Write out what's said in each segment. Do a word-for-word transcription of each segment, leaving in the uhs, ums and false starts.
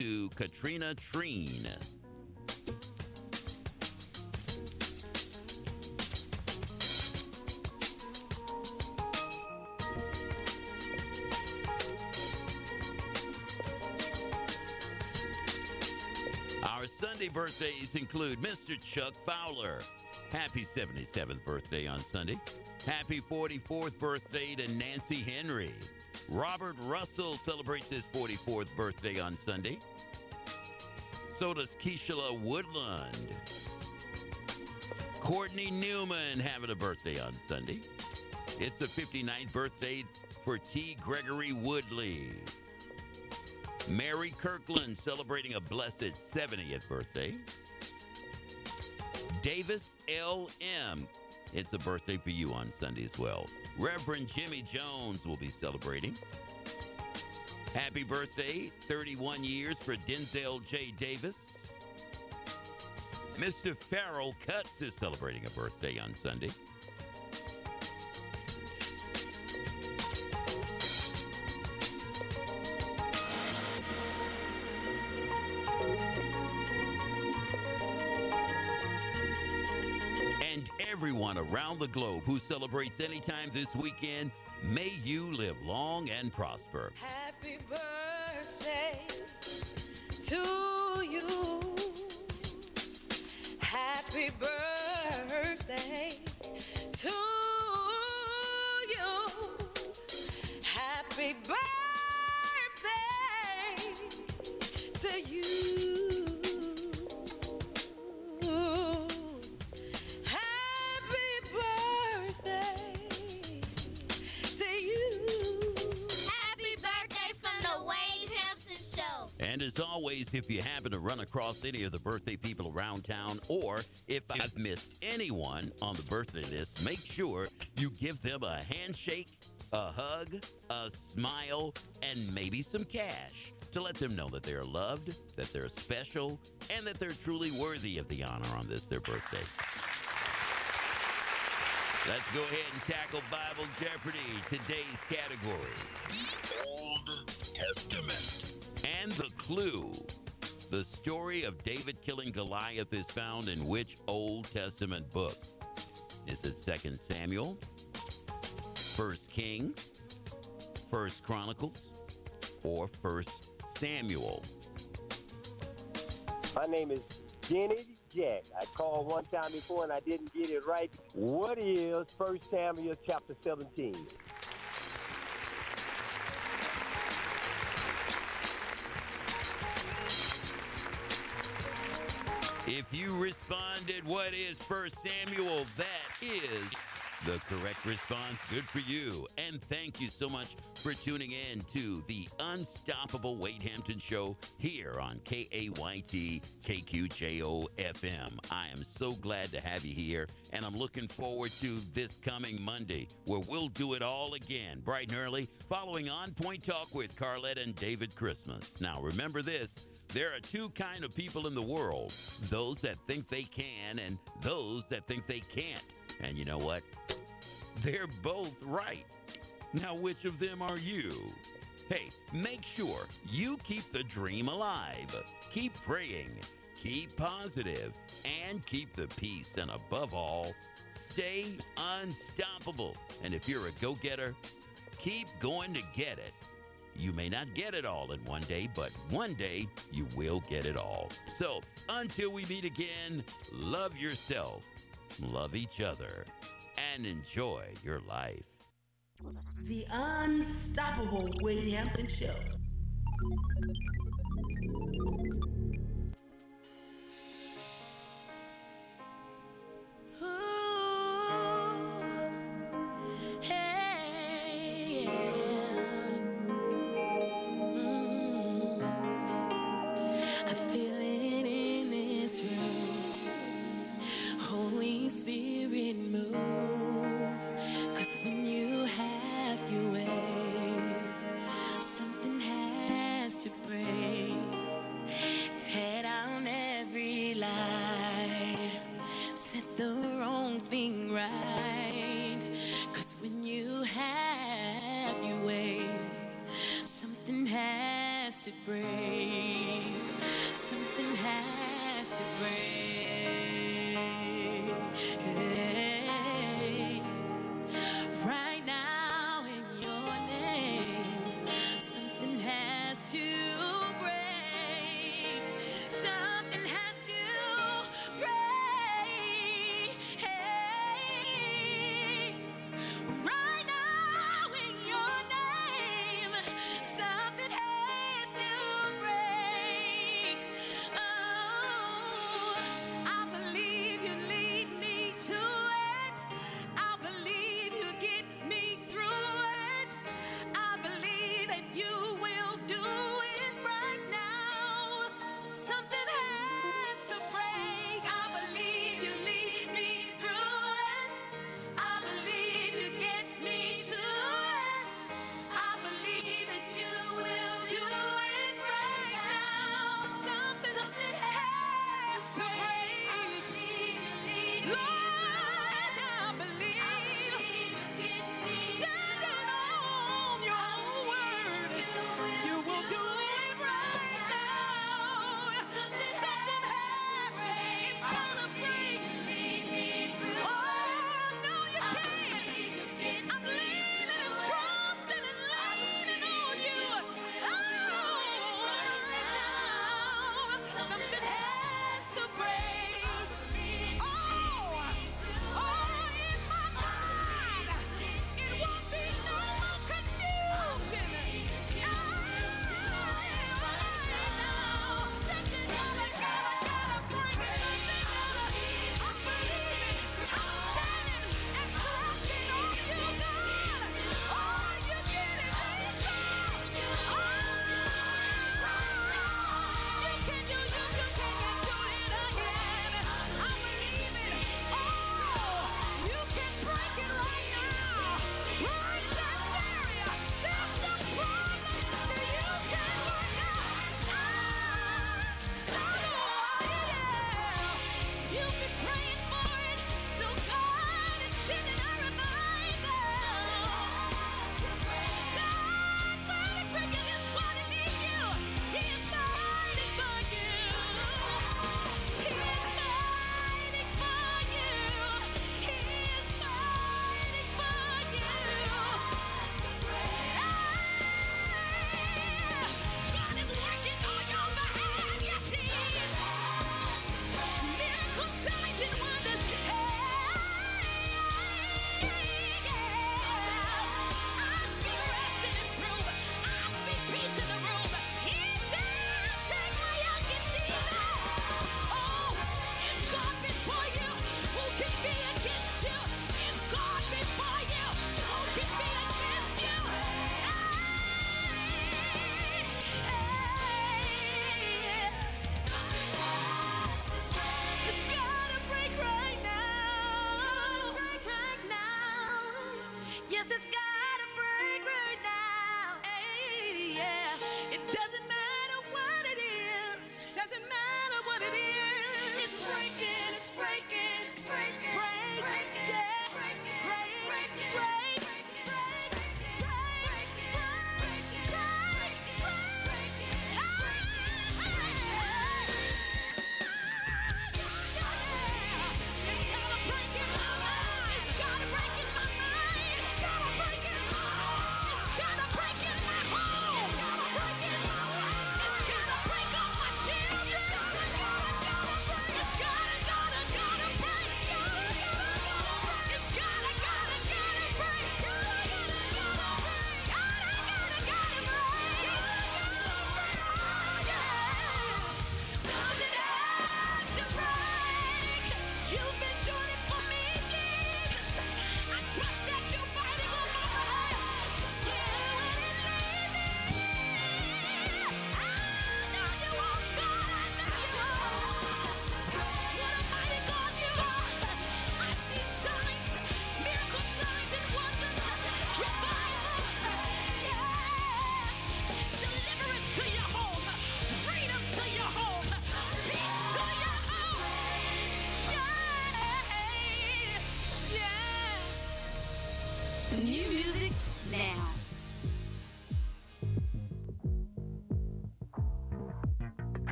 to Katrina Treen. Our Sunday birthdays include Mister Chuck Fowler. Happy seventy-seventh birthday on Sunday. Happy forty-fourth birthday to Nancy Henry. Robert Russell celebrates his forty-fourth birthday on Sunday. So does Keisha Woodland. Courtney Newman having a birthday on Sunday. It's the fifty-ninth birthday for T. Gregory Woodley. Mary Kirkland celebrating a blessed seventieth birthday. Davis L M. It's a birthday for you on Sunday as well. Reverend Jimmy Jones will be celebrating. Happy birthday, thirty-one years for Denzel J. Davis. Mister Farrell Cutts is celebrating a birthday on Sunday. And everyone around the globe who celebrates any time this weekend, may you live long and prosper. Happy birthday to you. Happy birthday to you. Happy birthday to you. And as always, if you happen to run across any of the birthday people around town, or if I've missed anyone on the birthday list, make sure you give them a handshake, a hug, a smile, and maybe some cash to let them know that they're loved, that they're special, and that they're truly worthy of the honor on this, their birthday. Let's go ahead and tackle Bible Jeopardy, today's category. The Old Testament. And the clue, the story of David killing Goliath is found in which Old Testament book? Is it Second Samuel, First Kings, First Chronicles, or First Samuel? My name is Jenny Jack. I called one time before and I didn't get it right. What is First Samuel chapter seventeen? If you responded, what is First Samuel? That is the correct response. Good for you. And thank you so much for tuning in to the Unstoppable Wade Hampton Show here on K A Y T K Q J O F M. I am so glad to have you here, and I'm looking forward to this coming Monday, where we'll do it all again, bright and early, following On Point Talk with Carlette and David Christmas. Now, remember this. There are two kind of people in the world, those that think they can and those that think they can't. And you know what? They're both right. Now, which of them are you? Hey, make sure you keep the dream alive. Keep praying, keep positive, and keep the peace. And above all, stay unstoppable. And if you're a go-getter, keep going to get it. You may not get it all in one day, but one day you will get it all. So until we meet again, love yourself, love each other, and enjoy your life. The Unstoppable Wade Hampton Show. Something has to break.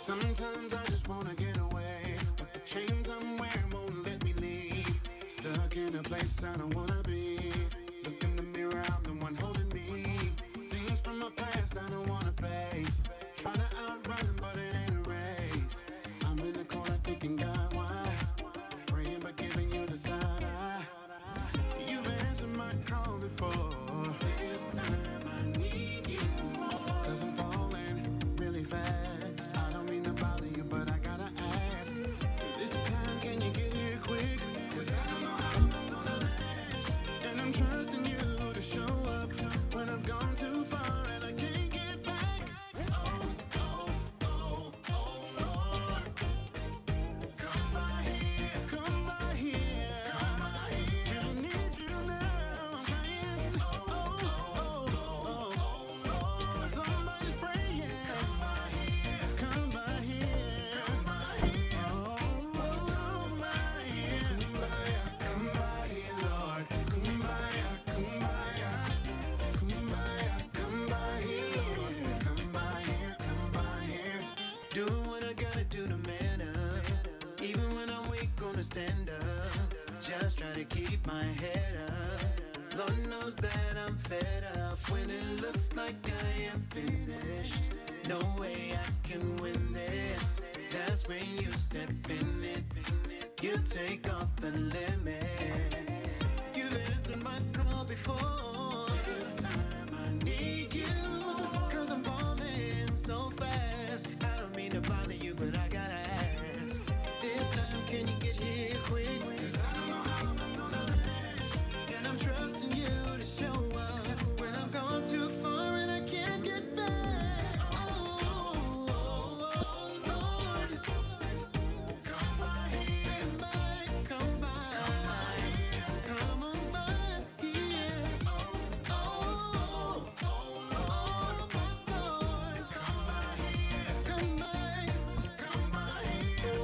Sometimes I just wanna get away, but the chains I'm wearing won't let me leave. Stuck in a place I don't wanna be. Look in the mirror, I'm the one holding me. Things from my past I don't wanna face. Trying to outrun, but it ain't a race. I'm in the corner thinking, God, why? Praying but giving you the side eye. You've answered my call before. This time I need you more. Cause I'm falling really fast. I don't mean to bother you, but I gotta ask. This time can you get here quick? Cause I don't know how long I'm gonna last. And I'm trusting you to show up when I've gone too far and I can't get back. Oh, oh, oh, oh, Lord. Come by here, come by here, come by here. I need you now. I'm praying. Oh, oh, oh, oh, oh, Lord. Somebody's praying. Come by here, come by here, come by here. Oh, oh, my here. Come by here, Lord. Come by here, come by here. Come by here, come by here, Lord. Come by here, come by here. Doing what I gotta do to man up. Even when I'm weak, gonna stand up. Just try to keep my head up. Lord knows that I'm fed up. When it looks like I am finished, no way I can win this. That's when you step in it. You take off the limit. You've answered my call before. This time I need you. Cause I'm falling so fast. I don't mean to bother you, but I gotta ask. This time can you get here quick? Cause I don't know how long I'm gonna last. And I'm trusting you to show up when I've gone too far and I can't get back. Oh, oh, oh, Lord. Come by here. Come by, come by here. Come on by here. Oh, oh, oh, oh, my Lord. Come by here. Come by, come by here.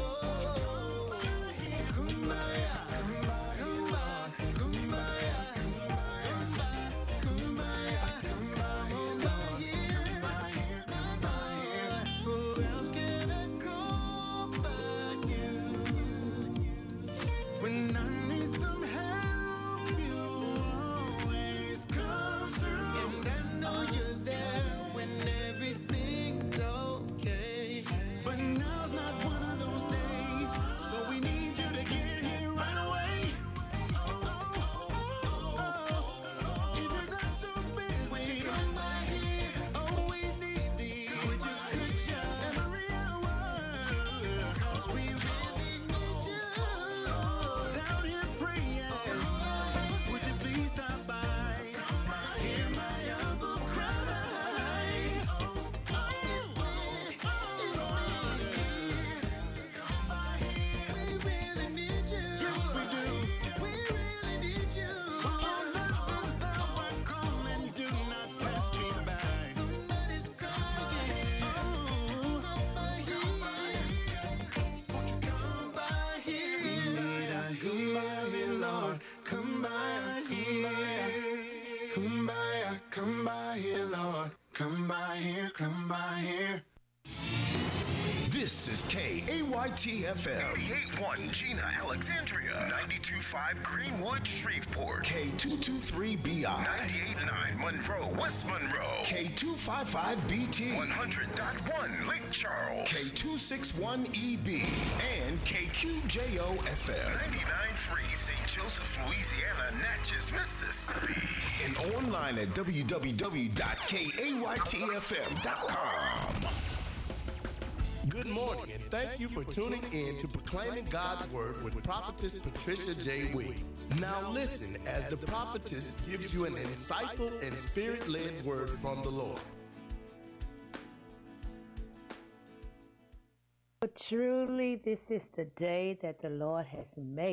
Oh, come by, come by, come by, come by, come by, come by, come by here, come by here. Who else can I call but you? When I need some help, you always come through. And I know you're there when everything's okay. But now's not one of those days, so we need you to get here right away. Oh, oh, oh, oh. If you're not too busy, would you come by here? Oh, we need thee. Would you could you every hour? Cause we really need you. Down here praying. Would you please stop by? Hear my humble cry. Oh, oh, oh, oh. Come by here. We really need you. Yes, we do. We really need you. Oh, love is thou art calling. Do not pass me by. Somebody's crying. Oh, come by here. Won't you come by here? Come by here, Lord. Come by, come by, come by, come by here, Lord. Come by here, come by here. This is K A Y T F M. eighty-eight point one Gina, Alexandria. ninety-two point five Greenwood, Shreveport. K two two three B I. ninety-eight point nine Monroe, West Monroe. K two five five B T. one hundred point one Lake Charles. K two six one E B. And K Q J O F M. ninety-nine point three Saint Joseph, Louisiana, Natchez, Mississippi. And online at w w w dot k a y t f m dot com. Good morning, and thank you for tuning in to Proclaiming God's Word with Prophetess Patricia J. Williams. Now listen as the prophetess gives you an insightful and spirit-led word from the Lord. Truly, this is the day that the Lord has made.